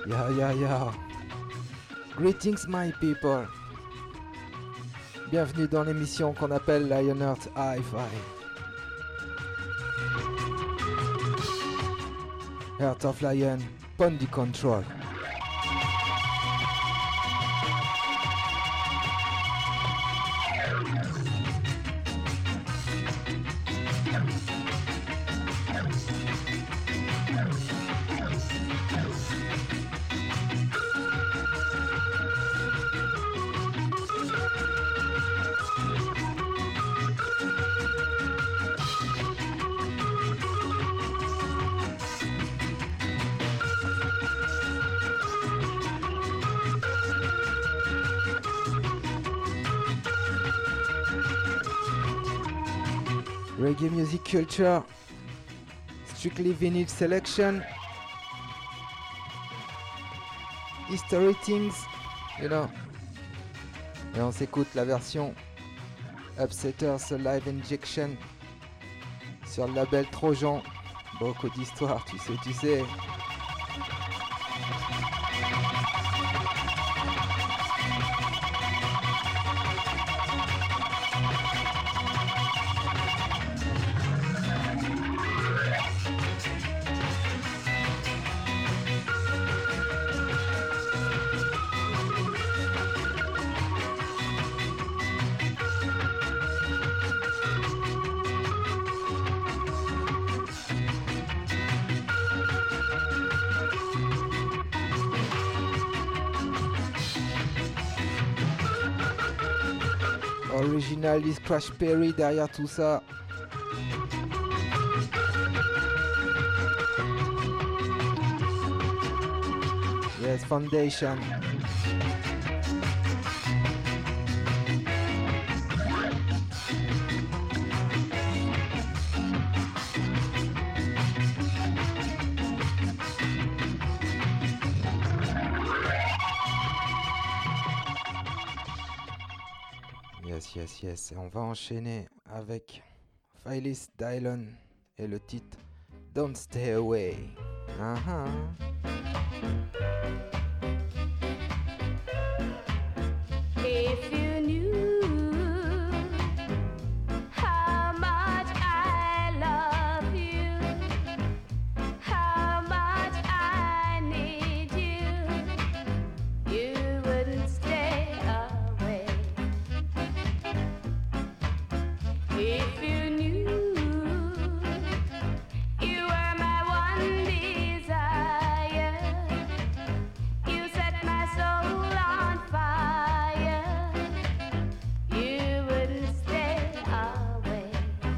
Yo. Greetings my people. Bienvenue dans l'émission qu'on appelle Lionheart Hi-Fi. Heart of Lion, Pondy Control. Reggae music culture, strictly vinyl selection, history things, you know. Et on s'écoute la version Upsetters Live Injection sur le label Trojan. Beaucoup d'histoires, tu sais. Original is Crash Perry derrière tout ça. Yes, Foundation. Yes, et on va enchaîner avec Phyllis Dillon et le titre Don't Stay Away. If you knew how much I love you, how much I need you, you wouldn't stay away. If you knew you were my one desire, you set my soul on fire, you wouldn't stay away.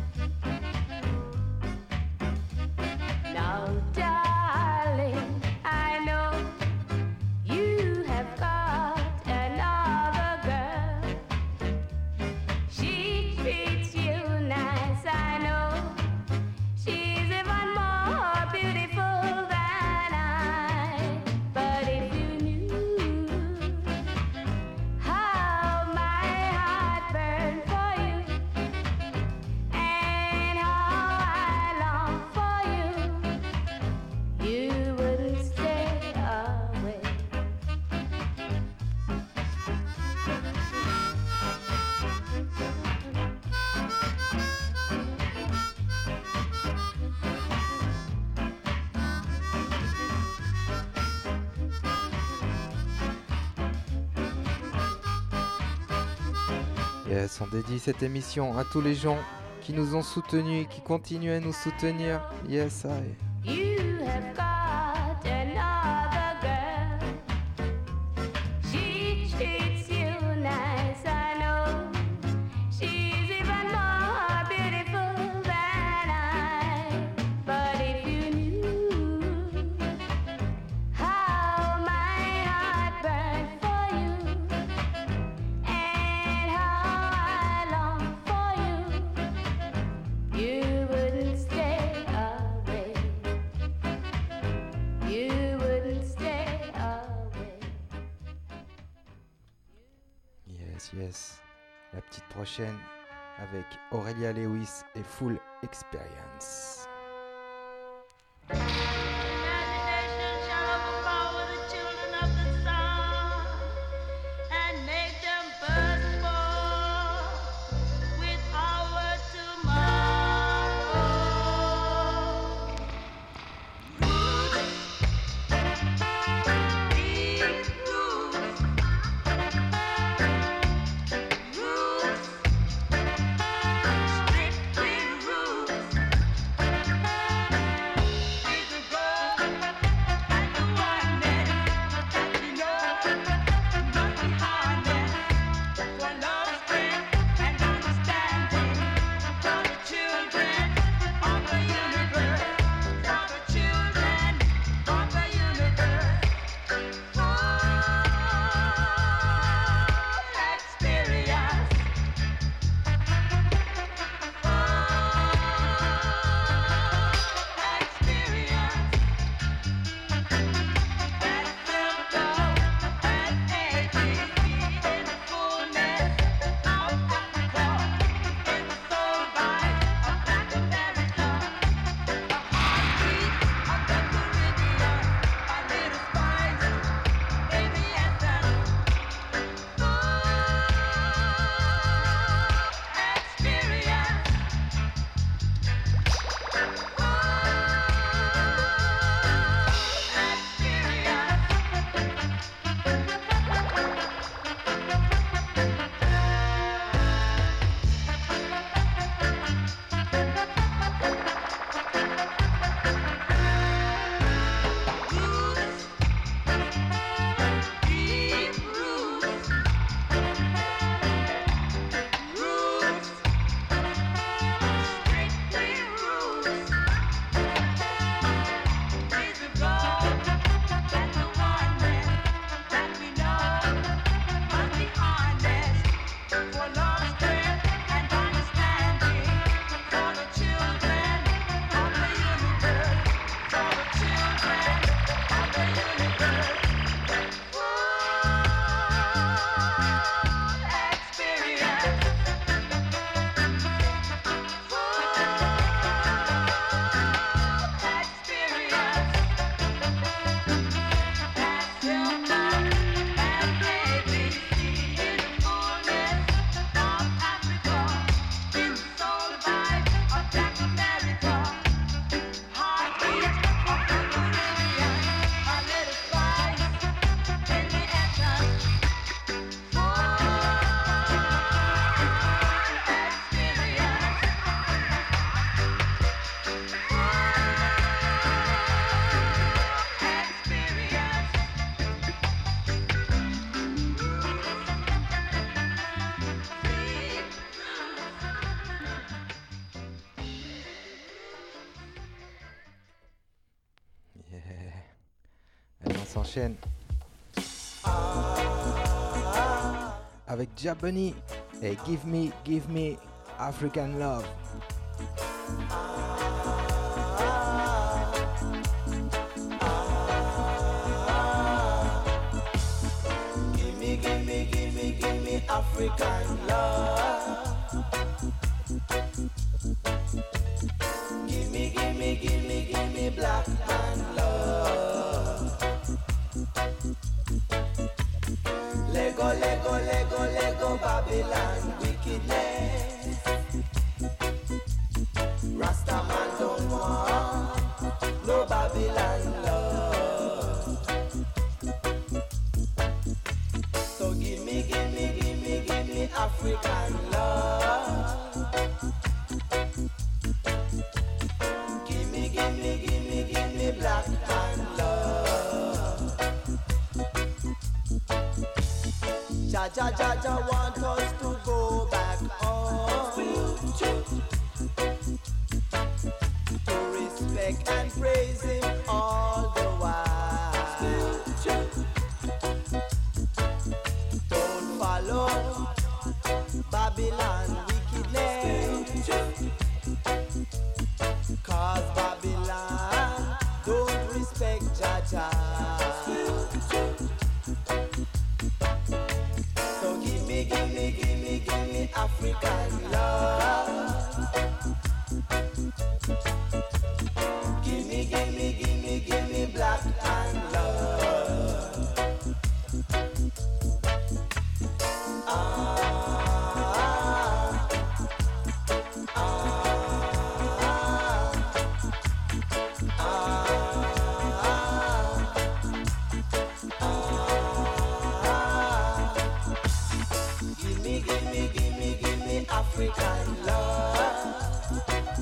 Now, darling, I know you have got another girl. She treats you nice, I know. She's even more beautiful than I. But if you knew how my heart burned for you and how I long for you, you wouldn't stay away. Yes, on dédie cette émission à tous les gens qui nous ont soutenus, qui continuent à nous soutenir. Yes, I. You have got another girl. She treats you nice, I know. She's even more beautiful than I. But if you knew how my heart burned for you and how I long for you, you wouldn't stay away. You wouldn't stay away. Yes. La petite prochaine avec Aurelia Lewis et Full Experience. Imagination shall overpower the children. s'enchaîne avec Jah Bunny et Give Me African Love. Give me African love. Give me black man love. Lego Babylon wickedness. Rasta man don't want no Babylon love. So give me African love. Give me black man love. Jah want us to go back home, to respect and praise him all the while. Don't follow Babylon wickedness, cause Babylon don't respect Jah. So give me African love. Give me black and love. Give me African love.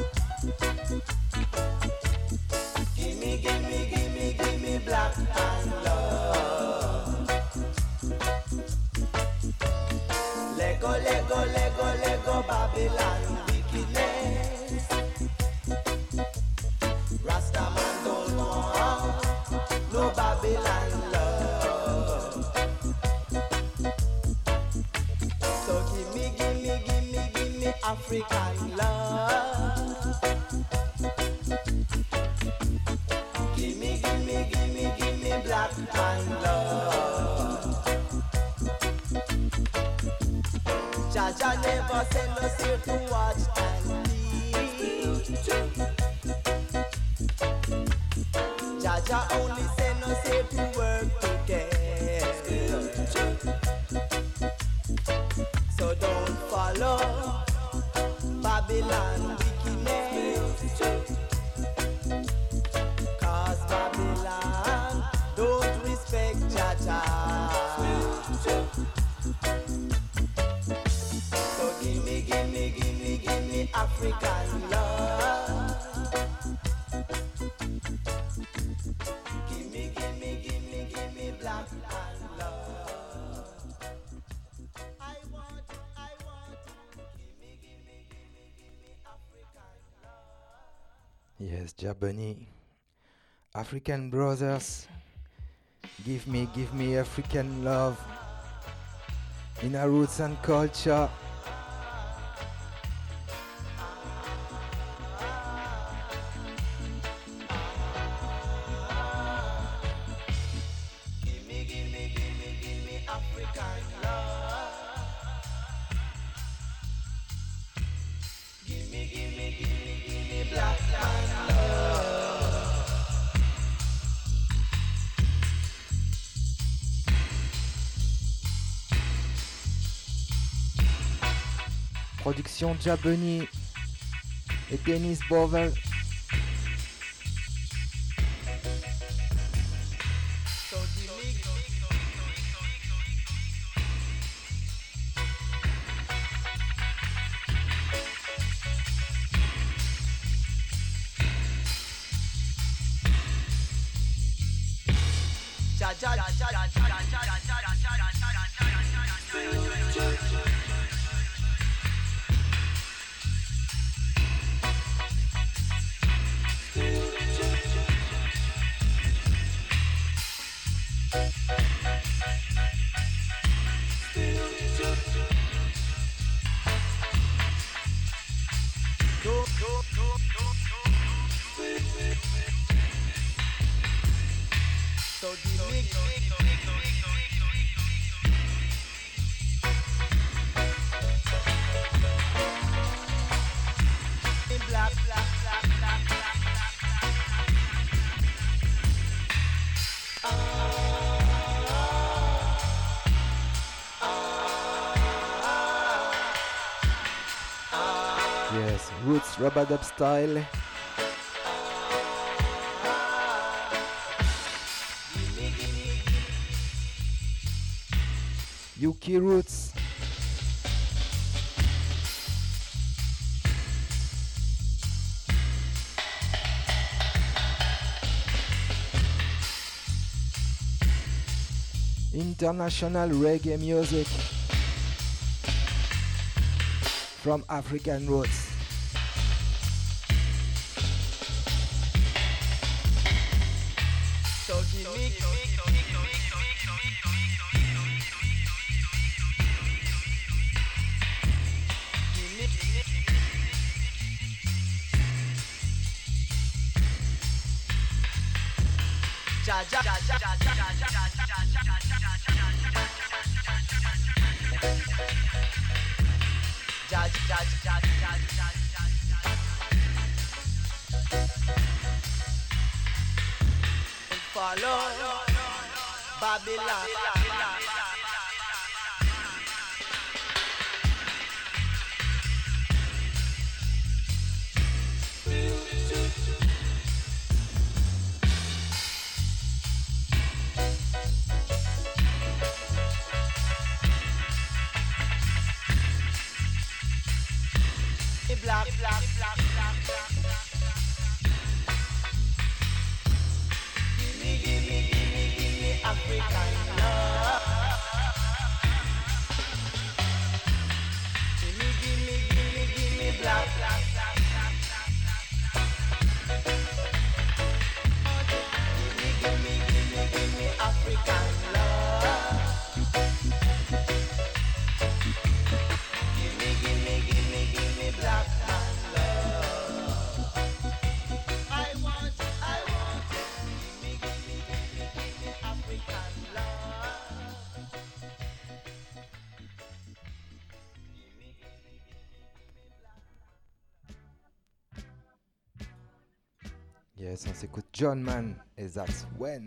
Give me black and love. Lego Babylon wickedness. Rasta man don't want no Babylon love. So give me African love. Give me black man love. Jah never send us here to watch and teach. Jah only send us here to work together. So don't follow Babylon wickedness, cause Babylon don't respect Jah. So give me African love. Give me black and love. I want give me African love. Yes, Jah Bunny, African brothers, give me African love in our roots and culture. Give me African love. Give me black man love. Production Jah Bunny et Dennis Bovell. So give me So the mix black, black, black, black, Yes, roots rubber-dub style. Yuki roots. International reggae music from African roots. so the mix ja ja ja ja ja ja ja follow Babylon. Black, black, black, black, black. Give me African love. Give me black, black, black, black, black. Give me African love. Give me black. Yes, on s'écoute John Man et That's When.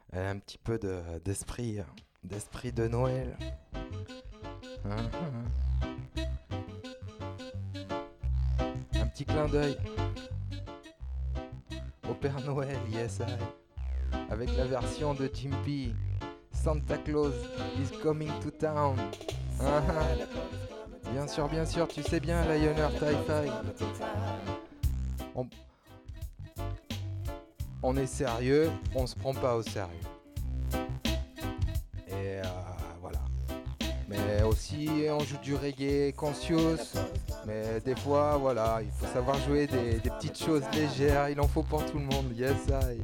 Elle a un petit peu d'esprit de Noël. Un petit clin d'œil au Père Noël, yes I. Avec la version de Jim P. Santa Claus is coming to town. Bien sûr, tu sais bien, Lionheart Hi-Fi. On est sérieux, on se prend pas au sérieux. Et voilà. Mais aussi, on joue du reggae conscious. Mais des fois, voilà, il faut savoir jouer des petites choses légères. Il en faut pour tout le monde. Yes, I.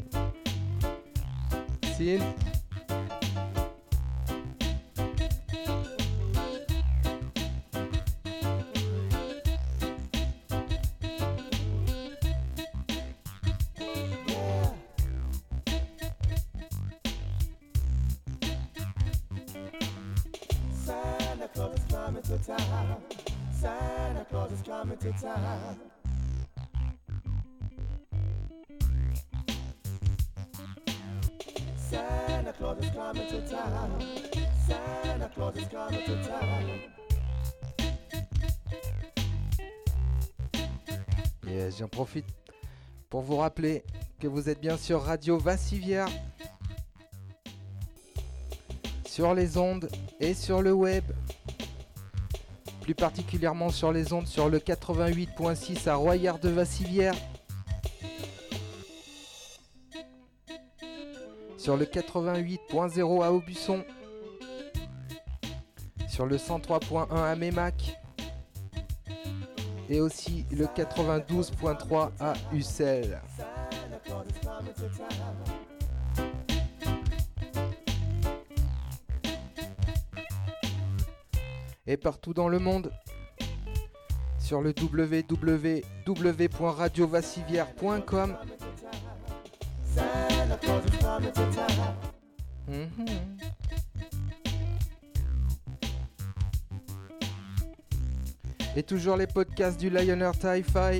Sin. Santa Claus is coming to town. Santa Claus is coming to town. Santa Claus is coming to town. Yes, j'en profite pour vous rappeler que vous êtes bien sur Radio Vassivière, sur les ondes et sur le web. Plus particulièrement sur les ondes, sur le 88.6 à Royard de Vassivière, sur le 88.0 à Aubusson, sur le 103.1 à Mémac et aussi le 92.3 à Ussel. Et partout dans le monde, sur le www.radiovassivière.com. Et toujours les podcasts du Lionheart Hi-Fi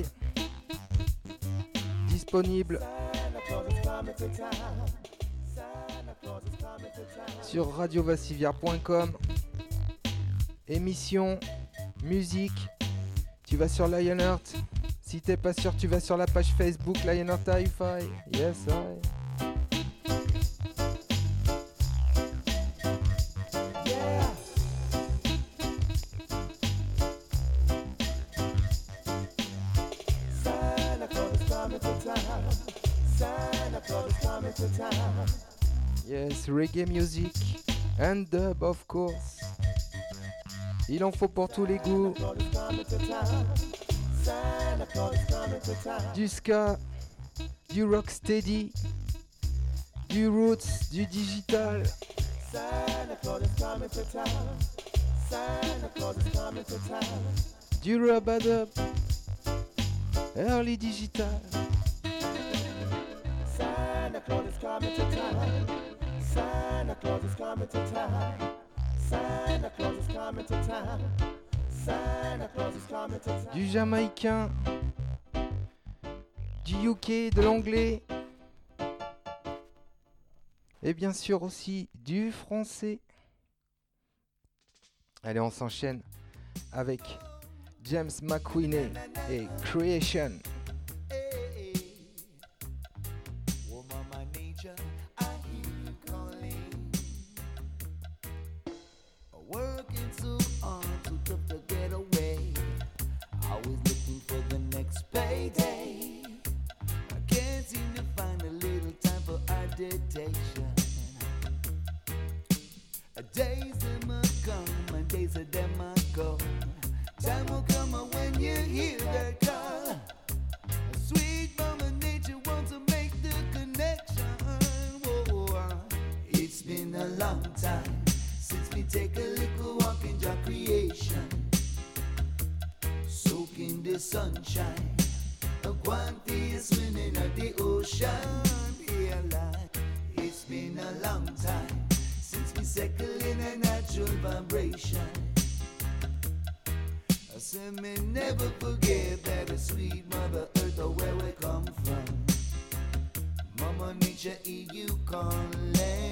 disponibles sur radiovassivière.com. Émission, musique, tu vas sur Lionheart. Si t'es pas sûr, tu vas sur la page Facebook Lionheart Hi-Fi. Yes, I. Yeah. Santa Claus is coming to town. Santa Claus is coming to town. Yes, reggae music and dub of course. Il en faut pour tous les goûts. Du ska, du rocksteady, du roots, du digital. Du rub-a-dub, early digital. Santa Claus is coming to town. Santa Claus is coming to town. Santa Claus is coming to town. Santa Claus is coming to town. Du jamaïcain, du UK, de l'anglais. Et bien sûr aussi du français. Allez, on s'enchaîne avec James McQueen et Creation. Working so hard, too tough to get away. Always looking for the next payday. I can't seem to find a little time for meditation. Days them a come and days of them a go. Time will come when you hear their call. Sweet mama nature wants to make the connection. Whoa, it's been a long time since we take a little walk in your creation. Soak in the sunshine. A quantity swimming at the ocean. Yeah, like it's been a long time since we settle in a natural vibration. I say me never forget that a sweet mother earth or where we come from. Mama nature, hear you calling.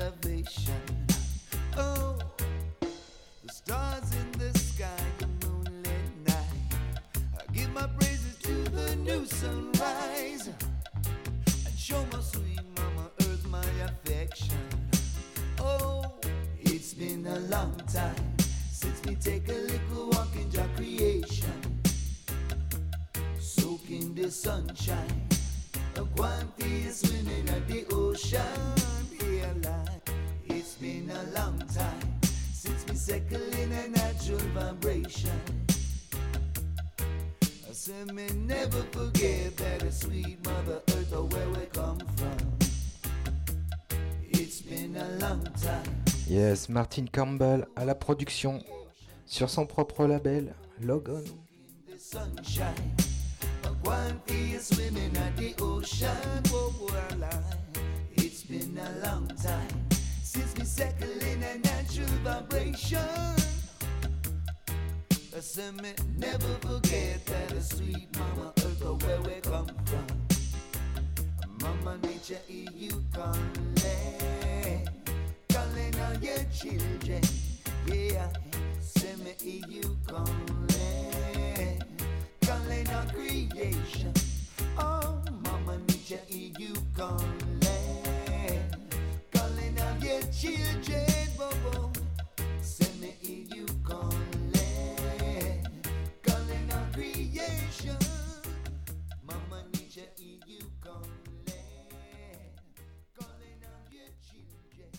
salvation. Oh, the stars in the sky, the moonlit night. I give my praises to the new sunrise and show my sweet mama earth my affection. Oh, it's been a long time since we take a little walk in your creation, soak in the sunshine, a quantity swimming at the ocean. Yeah, like it's been a long time since we settle in a natural vibration. I said me never forget that a sweet mother earth or where we come from. It's been a long time. Yes, Martin Campbell à la production sur son propre label, Logon. The sunshine, a quantity is swimming at the ocean. Oh, it's been a long time since we settle in a natural vibration. I said me never forget that a sweet mama earth or where we come from. Mama nature, hear you calling on your children. Yeah, say me hear you calling on creation. Oh, mama nature, hear you calling on your children. Bobo, say me hear you calling on creation. Mama nature, hear you calling on your children.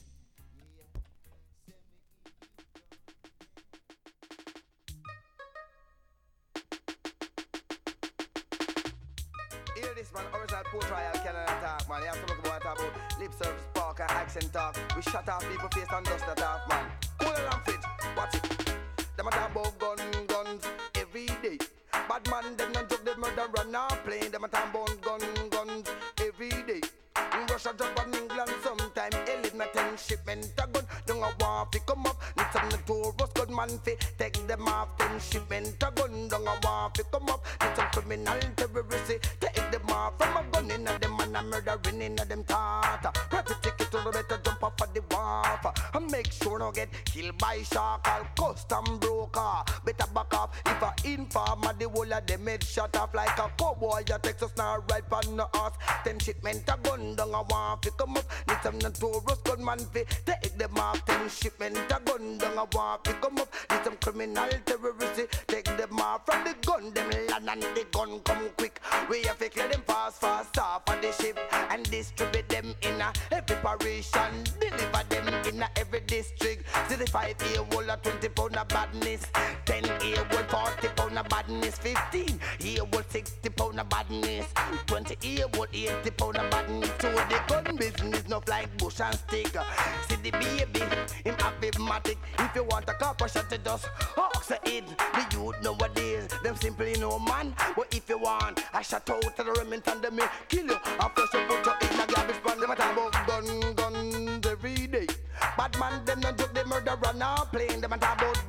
Hear this man, original Port Royal Canada talk, man. You have to look about lip service, park and accent talk. We shut off people face and dust that off, man. Cool and fit, what's it? Them a talk about guns every day. Bad man, them not joke, they murder run and play. Them a talk about guns every day. In Russia, Japan, England, sometime 11 shipment a gun. Don't a want fi come up. Need some notorious gunman fi take them off. 10 shipment a gun. Don't a want fi come up. Need some criminal terrorists take them off. From a gun in a them and a murdering in a them tata. Rather take it to the better jump off of the wharf. And make sure no get killed by shark or custom broker. Better back off if a informer the whole of them head shut off like a cowboy. You Texas now right on the ass. 10 shipment a gun. Don't a want fi come up. Need some notorious gunman fi take them off. 10 shipment a gun. Don't a want fi come up. Need some criminal terrorists take them off. From the gun them land and the gun come quick. We have to clear them fast off of the ship and distribute them in a every parish and deliver them in a every district. 65 year old a 20 pound of badness, 10 year old 40 pound of badness, 15 year old 60 pound of badness, 20 year old 80 pound of badness. So the gun business not like bush and stick. See the baby, him matic. If you want a copper shot it just ox it. The youth nowadays, them simply no man. But if you want a shot out to the Remington, them me kill you. I first you put you in a garbage pan. Them a talk about guns every day. Bad man, them not joke, they murder run and plane. Them a talk about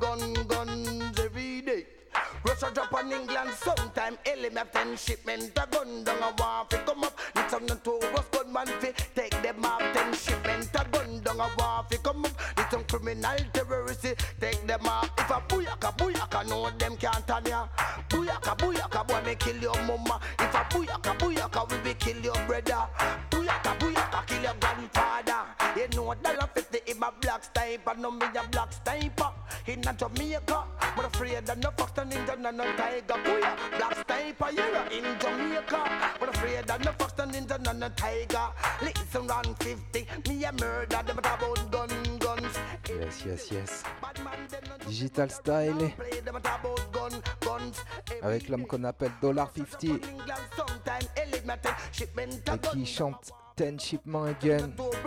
guns every day. Russia, Japan, England, sometime element 10 shipment a gun. Don't a want fi come up. Need some notorious gunman fi take them off. 10 shipment a gun. Don't a want fi come up. Need some criminal terrorists take them off. If a booyaka, no them can't turn ya. Booyaka, boy me kill your mama. If a booyaka, we will kill your brother. Booyaka, kill your grandfather. You know $1.50 in my black sniper. No me a black sniper. In a Jamaica, but afraid that no fox and ninja no tiger. Booyah, black sniper, you're in Jamaica. But afraid that no fox and ninja no tiger. Listen, round 50, me a murder them about guns. Yes. Digital Style avec l'homme qu'on appelle $50 et qui chante 10 Shipment Again,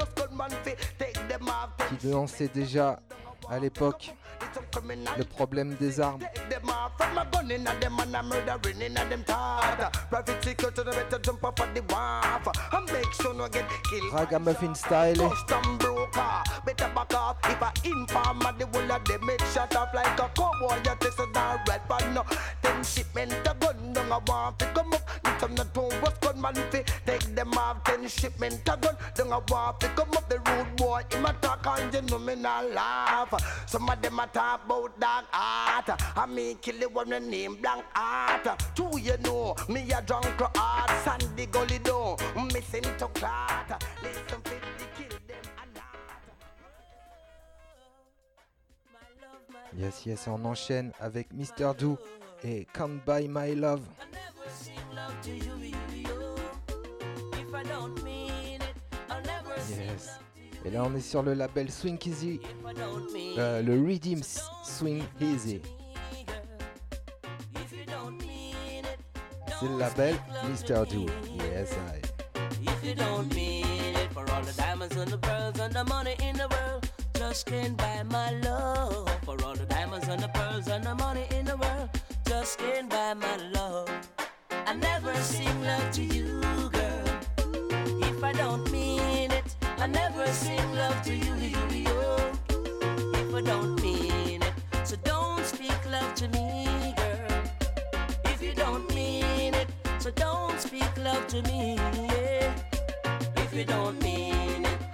qui dénonçait déjà à l'époque le problème des armes. Ragamuffin Style. Better back off if I inform the whole of them make shut off like a cowboy. You take so that red pan no 10 shipment a gun. Don't I want to come up. It's on the two was gunman fi take them off 10 shipment a gun. Don't I want to come up. The rude boy him a talk and you know me not laugh. Some of them a talk about dark art. I me kill the one name Blank Art. Do you know me a drunk art? Sandy Gully do missing to clot. Listen 50 kill them a lot. Yes, yes, on enchaîne avec Mr. Do et Can't Buy My Love. Yes. Et là, on est sur le label Swing Easy, le Redeem Swing Easy. C'est le label Mr. Do. Yes, I. If you don't mean it, for all the diamonds and the pearls and the money in the world, just can't buy my love. For all the diamonds and the pearls and the money in the world, just can't buy my love. I never sing love to you, girl. If I don't mean it, I never sing love to you, if I don't mean it. So don't speak love to me, girl. If you don't mean it, so don't speak love to me, yeah. If you don't mean it.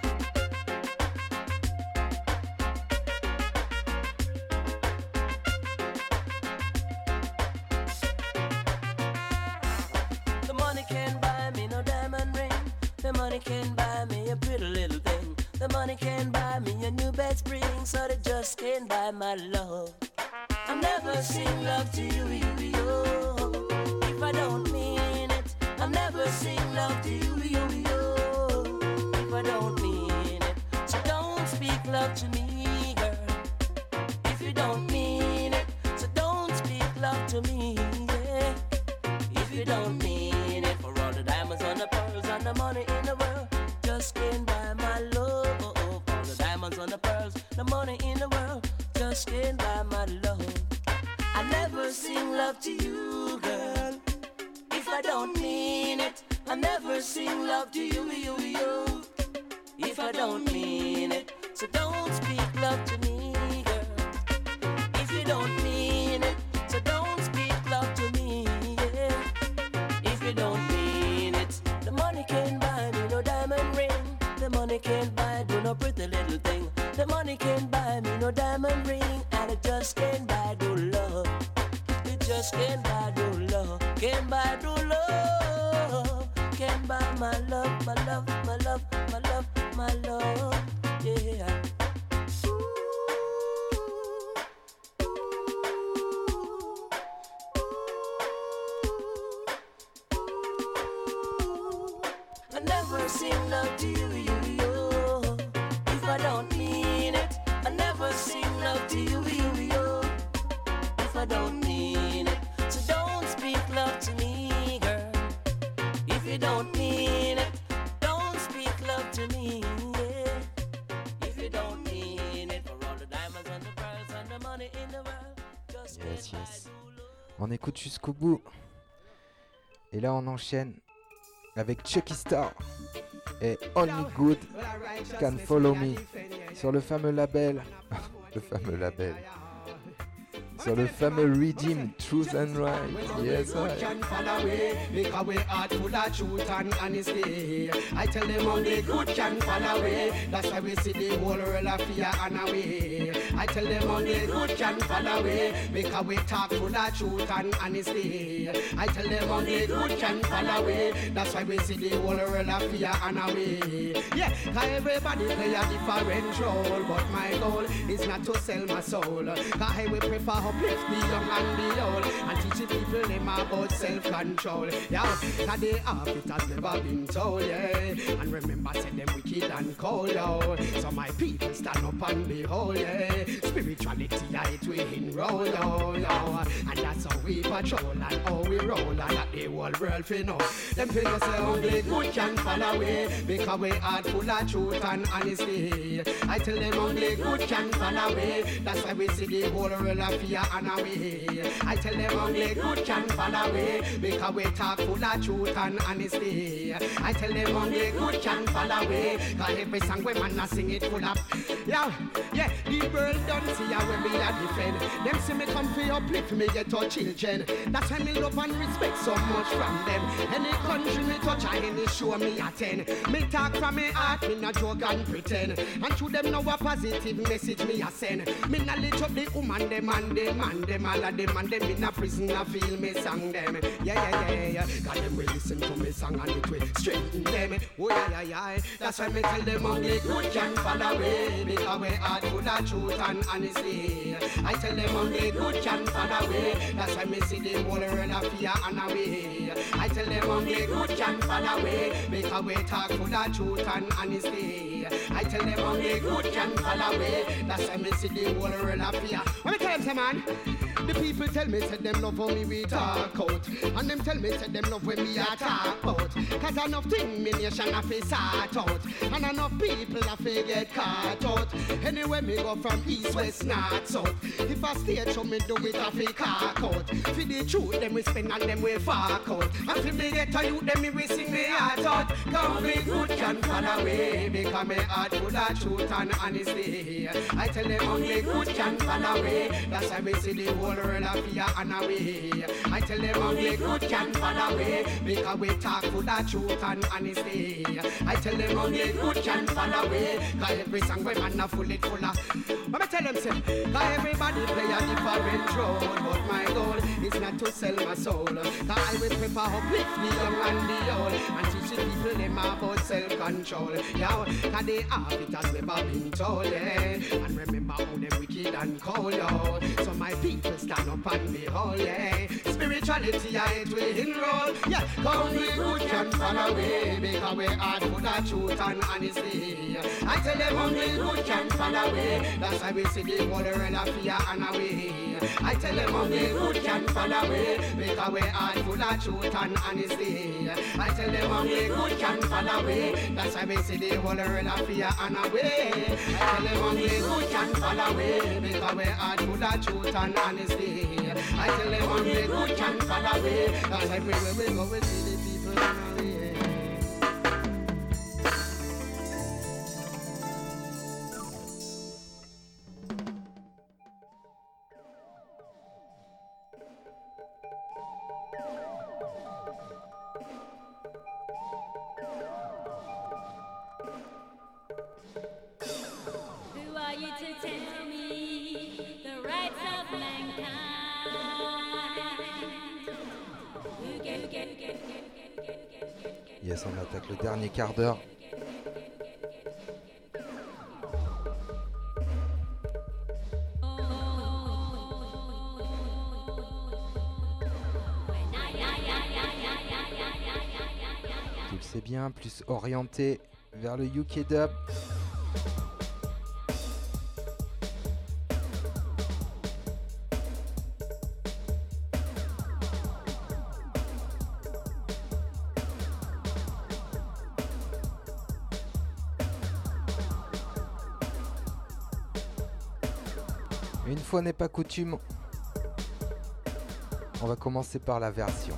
The money can't buy me no diamond ring. The money can't buy me a pretty little thing. The money can't buy me a new bed spring. So they just can't buy my love. I'll never sing love to you, if I don't mean it. I'll never sing love to you, if I don't mean it. So don't speak love to me, girl. If you don't mean it, so don't speak love to me, yeah. If you don't mean it, for all the diamonds and the pearls and the money in the world, just can't buy my love. For the diamonds and the pearls, the money in the world, just can't buy my love. I never sing love to you, girl. If I don't mean it, I never sing love to you, if I don't mean it. So don't speak love to me, girl. If you don't mean it, so don't speak love to me, yeah. If you don't mean it. The money can't buy me no diamond ring. The money can't buy do no pretty little thing. The money can't buy me no diamond ring. And it just can't buy do love. It just can't buy do love. Can't buy do love. Can't buy my love, my love, my love, my love, my love, yeah. I never sing love to you, if I don't mean it. I never sing love to you, if I don't mean it. So don't speak love to me, girl. If you don't mean it, don't speak love to me, yeah. If you don't mean it, for all the diamonds and the pearls and the money in the world, just Yes, can't yes. buy do love. On écoute jusqu'au bout. Et là, on enchaîne avec Chucky Star et Only Good Can Follow Me sur le fameux label. Le fameux label. Sur le fameux Redeem Truth and Right. Yes, I. Can fall away because we heart full of truth and honesty. I tell them only good can fall away. That's why we see the whole world of fear and away. I tell them only good can fall away because we talk full of truth and honesty. I tell them only good can fall away. That's why we see the whole world of fear and away. Yeah, 'cause everybody play a different role, but my goal is not to sell my soul. 'Cause I will prefer uplift the young and the old and teach the people them about self-control. Yeah, 'cause they have it has never been told, yeah. And remember, say them wicked and cold, yo. So my people stand up and behold, yeah. Spirituality, yeah, it will enroll, yo, yo. And that's how we patrol and how we roll, and that the whole world feel know. Them people say only good can fall away because we heart full of truth and honesty. I tell them only good can fall away. That's why we see the whole world of fear and away. I tell them only good can fall away because we talk full of truth and honesty. I tell them only good can fall away because every song we man a sing it full of. Yeah, the world don't see how we be a defend. Them see me come for uplift me get to chill region. That's why me love and respect so much from them. Any country me touch or any show me attend. Me talk from me heart, me not joke and pretend. And to them know a positive message me a send. Me not lit up the woman them and them and them all of them and them in a prison a feel me song them. Yeah. Got them will listen to me song and it will straighten them. Oh yeah. That's why me tell them only good can fall away. Because we heart full of truth and honesty. I tell them only good can fall away. That's why me see the whole world of fear and away. I tell them only good can fall away. Because we talk full of truth and honesty. I tell them only good can fall away. That's why me see the whole world of fear. What me tell them, say man? The people tell me, say them love when me we talk out. And them tell me, say them love when me a talk about. Cause enough thing me nation a fi sort out. And enough people a fi get caught out. Anywhere me go from east, west, north, south. If I stay show me do it a fi cock out. For the truth them we spend and them we fuck out. And for me get a youth them me we sing me heart out. Come me good can fall away. Because me heart full of truth and honesty. I tell them only good can fall away. That's why we see the whole world of fear and away. I tell them only good can fall away. Because we talk full of truth and honesty. I tell them only good can fall away. Cause every song we man a full it full of. But I tell them say, cause everybody play a different role. But my goal is not to sell my soul. Cause I will prefer uplift the young and the old. And teach the people them about self-control. Yeah, cause they have it has never been told. Yeah. And remember how them wicked and cold. Yo. So my people stand up and behold. Yeah. Spirituality I it will enroll. Yeah, come we good can fall away. Because we hard for the truth and honesty. I tell them only good can fall away. That's why we see the whole world of fear and away. I tell them only good can fall away. Because we hard for the truth and honesty. I tell them only good can fall away. That's why we see the whole world of fear and away. I tell them only good can fall away. Because we hard for the truth and honesty. I tell them only good can fall away. That's everywhere we go we see the people run away. Who are you to tell me the rights of mankind? Yes, on attaque le dernier quart d'heure. Tu le sais bien, plus orienté vers le UK dub. Une fois n'est pas coutume, on va commencer par la version.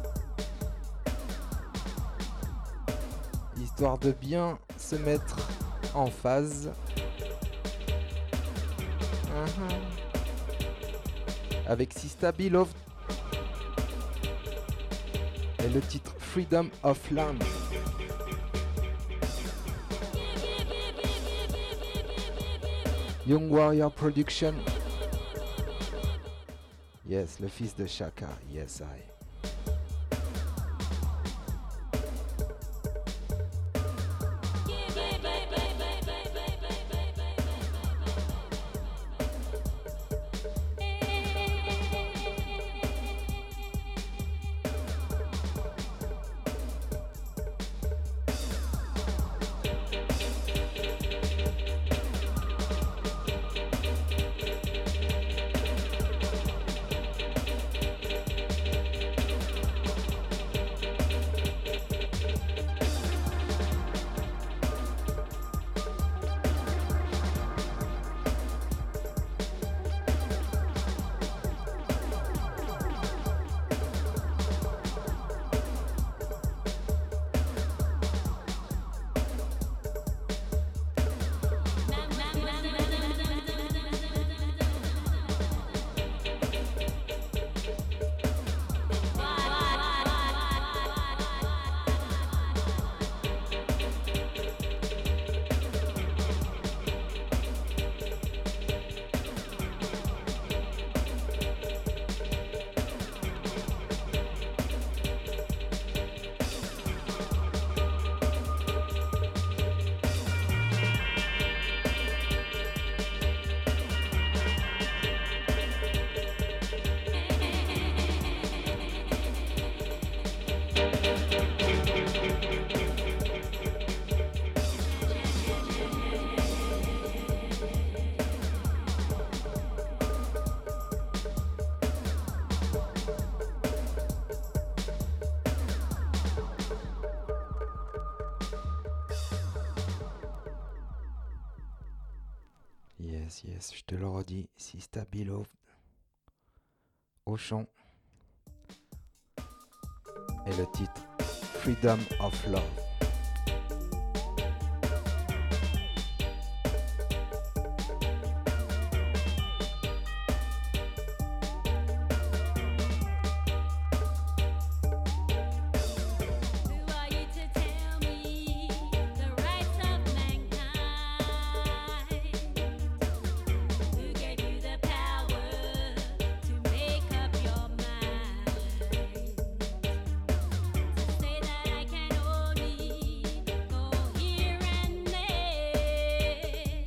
Histoire de bien se mettre en phase. Avec Sista Beloved et le titre Freedom of Land. Young Warrior Production. Yes, le fils de Shaka. Yes, I. Yes, yes, je te le redis, Sister Beloved au chant. Et le titre Freedom of Love. Who are you to tell me the rights of mankind? Who gave you the power to make up your mind? To say that I can only go here and there,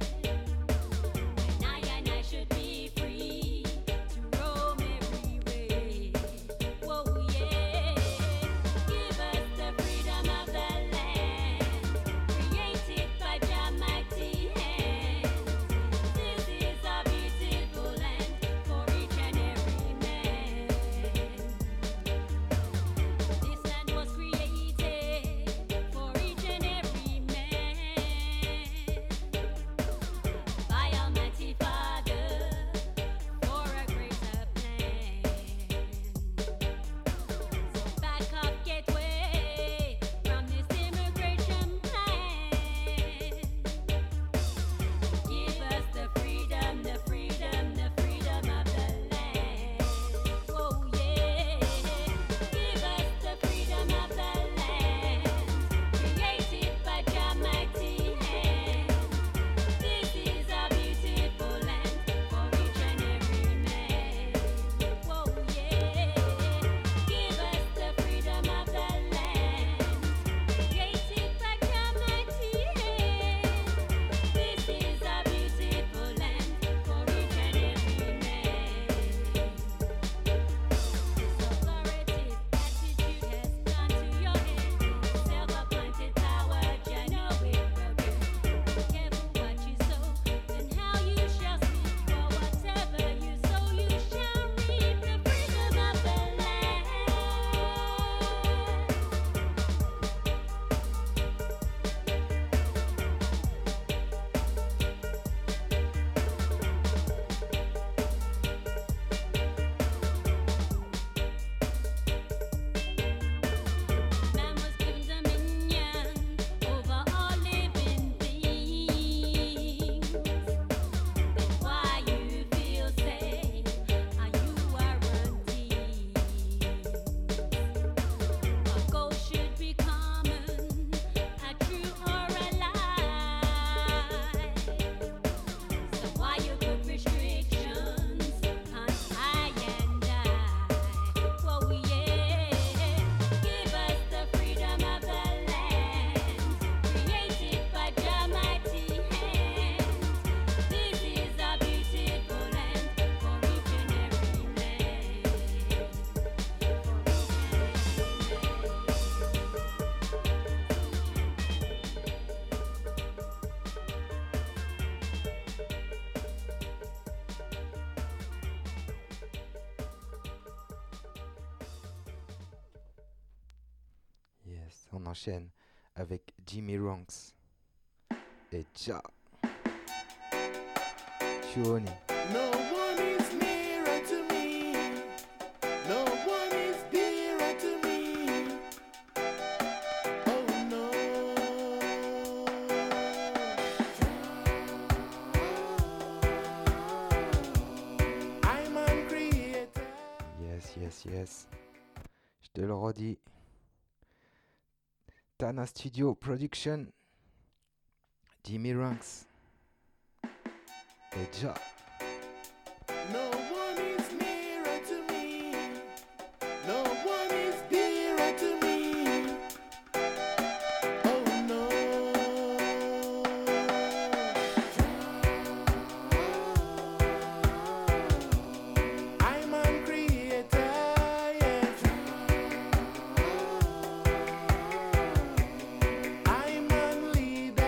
and I should be free to roam everywhere. Whoa, yeah. Give us the freedom of the land, created by Jah mighty hand. This is a beautiful land for each and every man. This land was created for each and every man by Almighty Father for a greater plan. So back up, get away from this immigration plan. Give us the freedom, the freedom, the freedom of the land. Oh yeah, give us the freedom of the land, created by Jah mighty hand. This is a beautiful land for each and every man. Whoa, yeah. Give us the freedom of the land, created by Jah mighty hand. This is a beautiful land for each and every man. This authoritative attitude has gone to your head. Self-appointed power, Jah know it will get. Careful what you sow and how you shall speak. For whatever you sow, you shall reap the freedom of the land. Man was given dominion over all living things. That's why you feel safe, you are routine. A goal should be common, a true or a lie. So why you put restrictions on I and I? Whoa, yeah. Give us the freedom of the land, created by Jah mighty hand. This is a beautiful land for each and every man. Yes, on enchaîne avec Jimmy Ranks et Jah. Chuoni. No one is nearer to me. No one is dearer to me. Oh no. I'm uncreated. Yes, yes, yes. Je te le redis. Tana Studio Production. Jimmy Ranks et Jah. No one is nearer to me. No one is dearer to me. Oh no. I'm uncreated, yes. I'm unleader.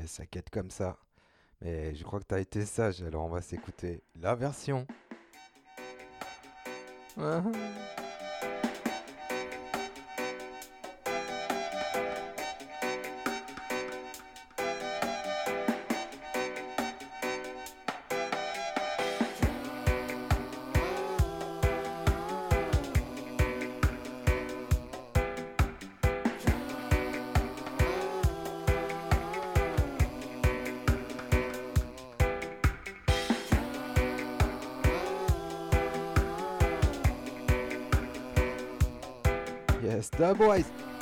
Yes, ça quête comme ça. Mais je crois que t'as été sage, alors on va s'écouter la version. Ah. Yes, the boys.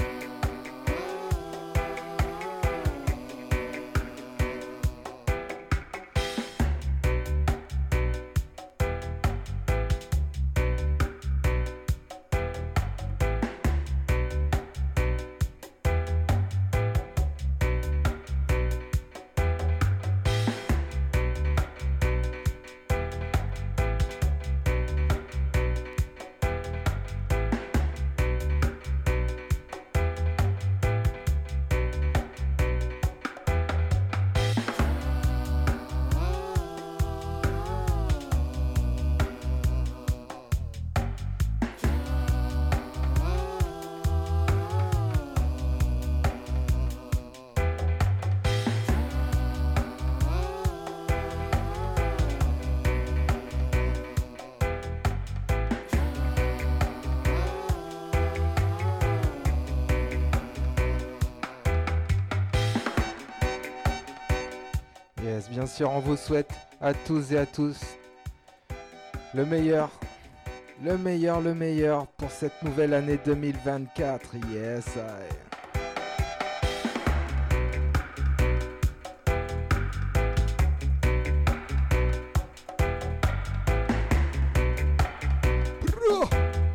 Yes, bien sûr, on vous souhaite à tous et à tous le meilleur pour cette nouvelle année 2024. Yes, Bro.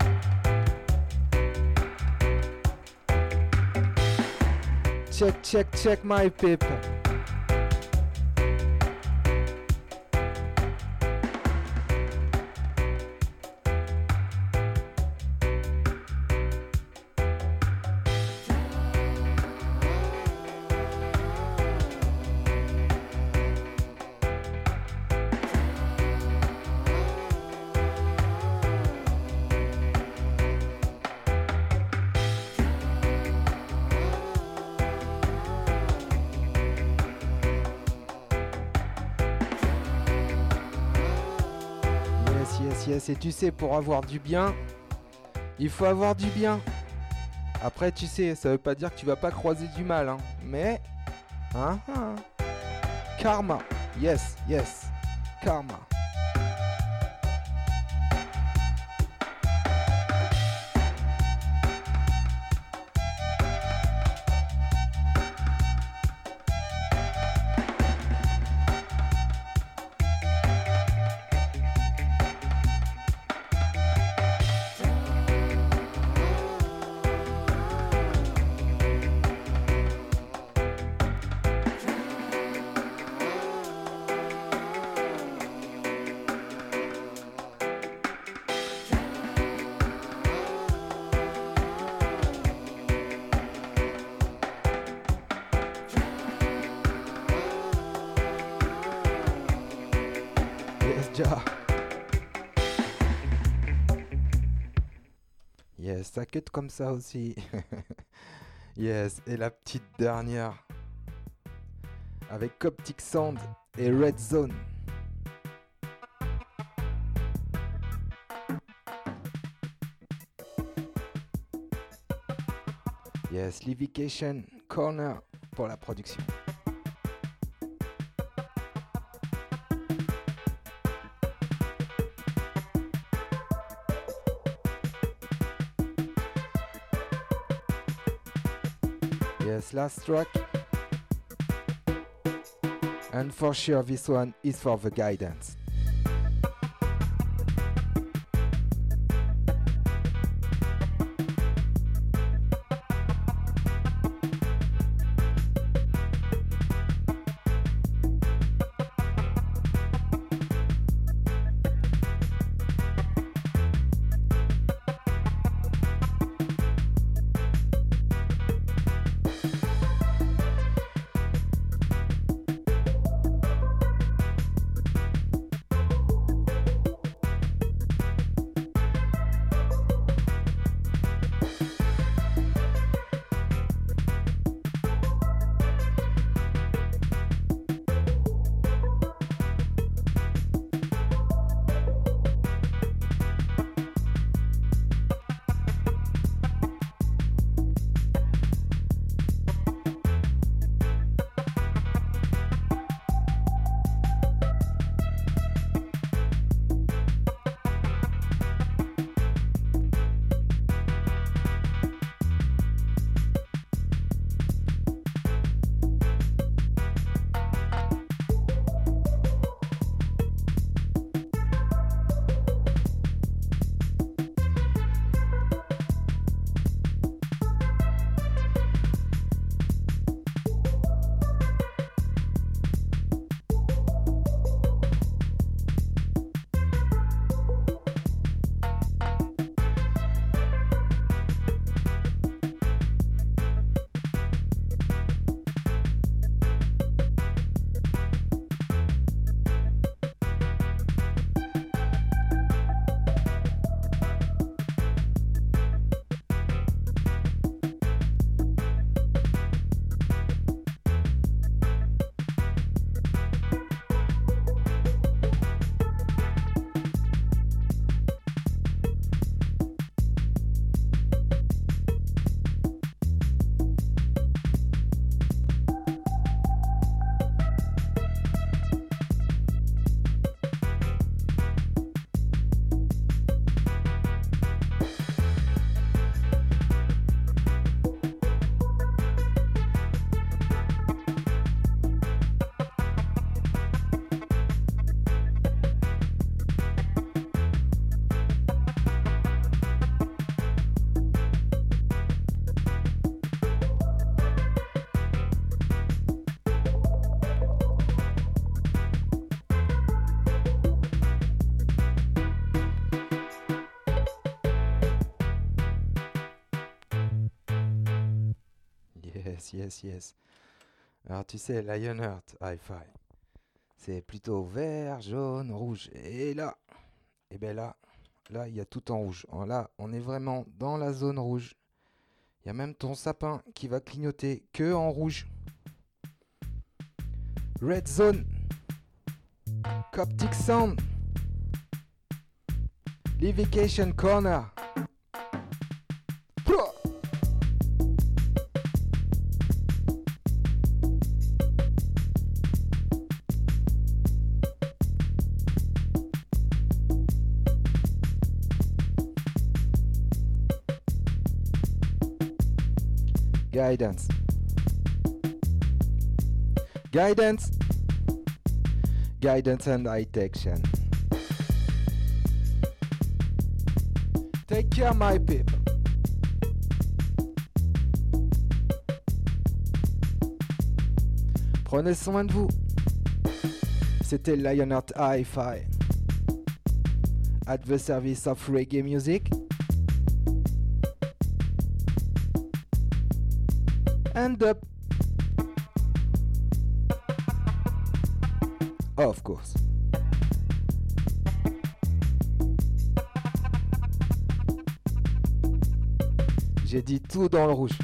Check my people. Yes, et tu sais, pour avoir du bien, il faut avoir du bien. Après, tu sais, ça veut pas dire que tu vas pas croiser du mal, hein. Mais, karma, yes, karma. Yes, ça cut comme ça aussi. Yes, et la petite dernière avec Coptic Sound et Red Zone. Yes, Livication Corner pour la production. Yes, last track. And for sure this one is for the guidance. Yes. Alors tu sais, Lionheart Hi-Fi, c'est plutôt vert, jaune, rouge. Et là, là, il y a tout en rouge. Là, on est vraiment dans la zone rouge. Il y a même ton sapin qui va clignoter que en rouge. Red Zone, Coptic Sound, Levication Corner. Pouah. Guidance. Guidance and detection. Take care, my people. Prenez soin de vous. C'était Lionheart Hi-Fi. At the service of reggae music. And up. Of course. J'ai dit tout dans le rouge.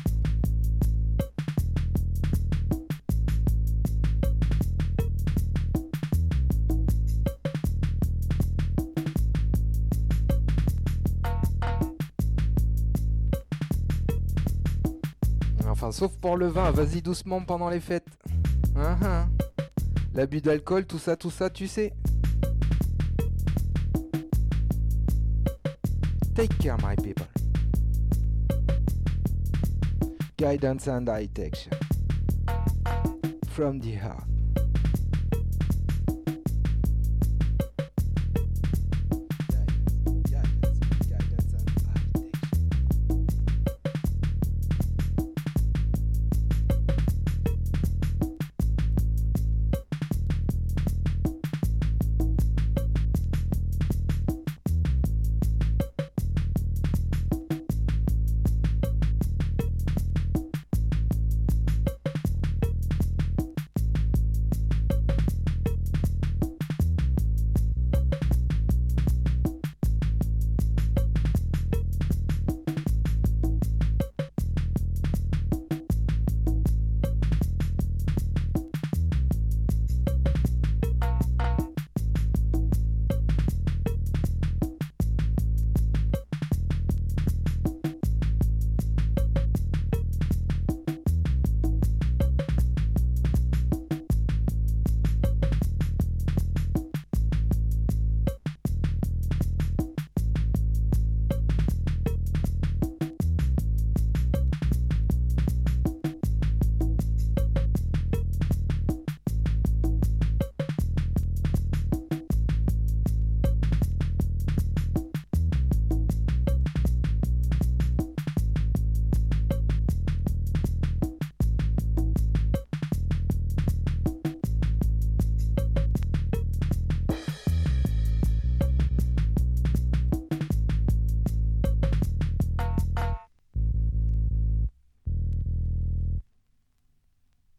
Enfin, sauf pour le vin, vas-y doucement pendant les fêtes. L'abus d'alcool, tout ça, tu sais. Take care, my people. Guidance and detection. From the heart.